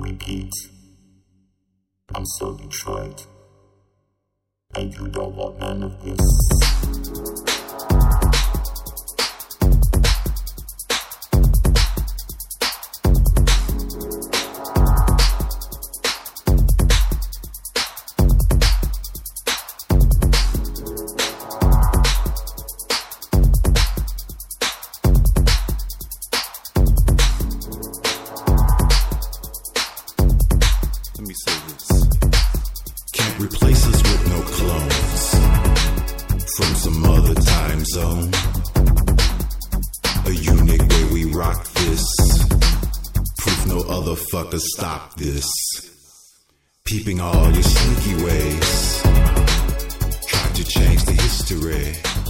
repeat. I'm so Detroit, and you don't want none of this. Let me say this. Can't replace us with no clones from some other time zone. A unique way we rock this. Proof no other fucker stop this. Peeping all your sneaky ways. Tried to change the history.